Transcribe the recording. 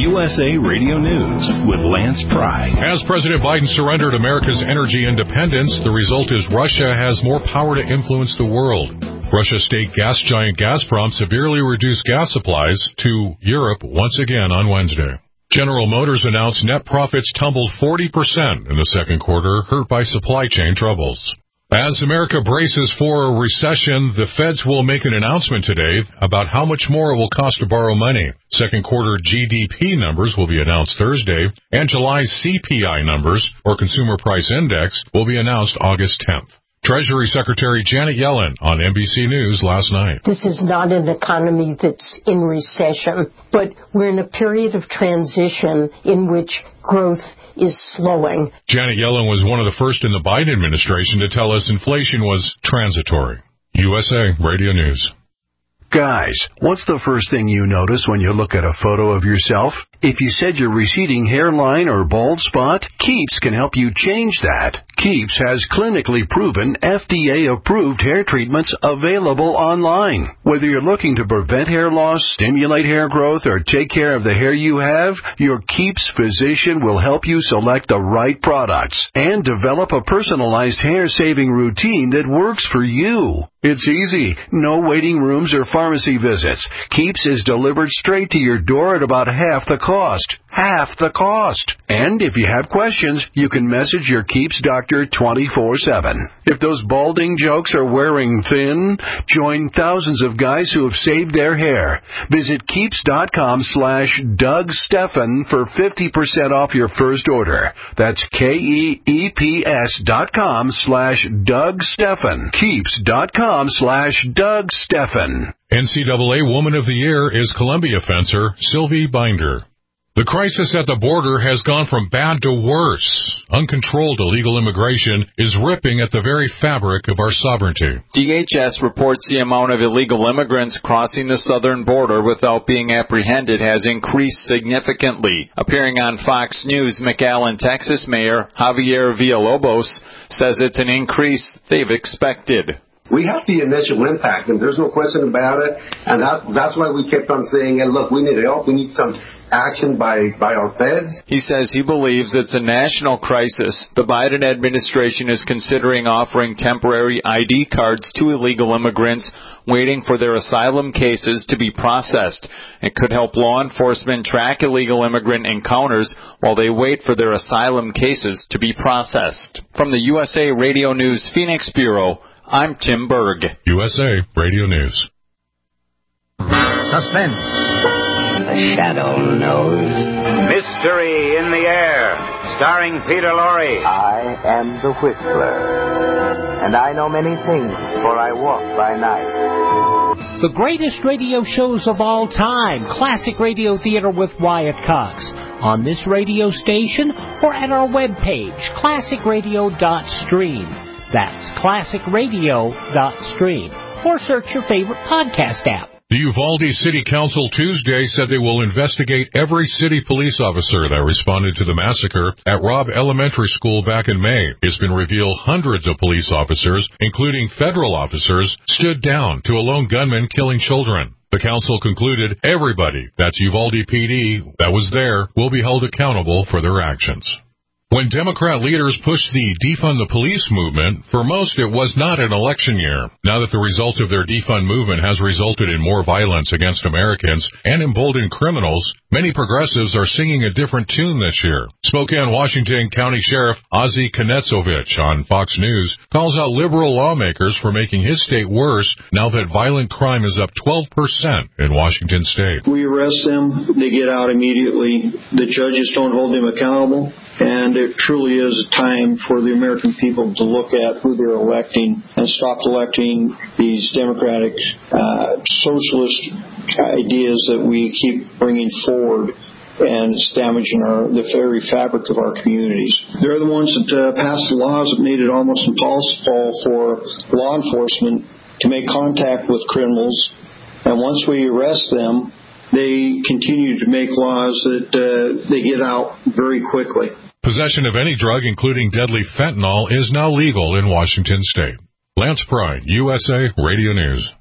USA Radio News with Lance Pry. As President Biden surrendered America's energy independence, the result is Russia has more power to influence the world. Russia's state gas giant Gazprom severely reduced gas supplies to Europe once again on Wednesday. General Motors announced net profits tumbled 40% in the second quarter, hurt by supply chain troubles. As America braces for a recession, the Feds will make an announcement today about how much more it will cost to borrow money. Second quarter GDP numbers will be announced Thursday, and July's CPI numbers, or Consumer Price Index, will be announced August 10th. Treasury Secretary Janet Yellen on NBC News last night. This is not an economy that's in recession, but we're in a period of transition in which growth is slowing. Janet Yellen was one of the first in the Biden administration to tell us inflation was transitory. USA Radio News. Guys, what's the first thing you notice when you look at a photo of yourself? If you said your receding hairline or bald spot, Keeps can help you change that. Keeps has clinically proven, FDA-approved hair treatments available online. Whether you're looking to prevent hair loss, stimulate hair growth, or take care of the hair you have, your Keeps physician will help you select the right products and develop a personalized hair-saving routine that works for you. It's easy. No waiting rooms or pharmacy visits. Keeps is delivered straight to your door at about half the cost. Half the cost. And if you have questions, you can message your Keeps doctor 24/7. If those balding jokes are wearing thin, join thousands of guys who have saved their hair. Visit Keeps.com/Doug Stephan for 50% off your first order. That's KEEPS.com/Doug Stephan. Keeps.com/Doug Stephan. NCAA Woman of the Year is Columbia fencer Sylvie Binder. The crisis at the border has gone from bad to worse. Uncontrolled illegal immigration is ripping at the very fabric of our sovereignty. DHS reports the amount of illegal immigrants crossing the southern border without being apprehended has increased significantly. Appearing on Fox News, McAllen, Texas Mayor Javier Villalobos says it's an increase they've expected. We have the initial impact, and there's no question about it. And that's why we kept on saying, hey, look, we need help. We need some action by our feds. He says he believes it's a national crisis. The Biden administration is considering offering temporary ID cards to illegal immigrants waiting for their asylum cases to be processed. It could help law enforcement track illegal immigrant encounters while they wait for their asylum cases to be processed. From the USA Radio News Phoenix Bureau, I'm Tim Berg. USA Radio News. Suspense. The shadow knows. Mystery in the air. Starring Peter Lorre. I am the Whistler. And I know many things, for I walk by night. The greatest radio shows of all time. Classic Radio Theater with Wyatt Cox. On this radio station or at our webpage, classicradio.stream. That's classicradio.stream. Or search your favorite podcast app. The Uvalde City Council Tuesday said they will investigate every city police officer that responded to the massacre at Robb Elementary School back in May. It's been revealed hundreds of police officers, including federal officers, stood down to a lone gunman killing children. The council concluded everybody, that's Uvalde PD, that was there, will be held accountable for their actions. When Democrat leaders pushed the Defund the Police movement, for most it was not an election year. Now that the result of their defund movement has resulted in more violence against Americans and emboldened criminals, many progressives are singing a different tune this year. Spokane, Washington County Sheriff Ozzie Konetsovich on Fox News calls out liberal lawmakers for making his state worse now that violent crime is up 12% in Washington state. We arrest them, they get out immediately. The judges don't hold them accountable. And it truly is a time for the American people to look at who they're electing and stop electing these democratic, socialist ideas that we keep bringing forward, and it's damaging the very fabric of our communities. They're the ones that passed the laws that made it almost impossible for law enforcement to make contact with criminals. And once we arrest them, they continue to make laws that they get out very quickly. Possession of any drug, including deadly fentanyl, is now legal in Washington state. Lance Pry, USA Radio News.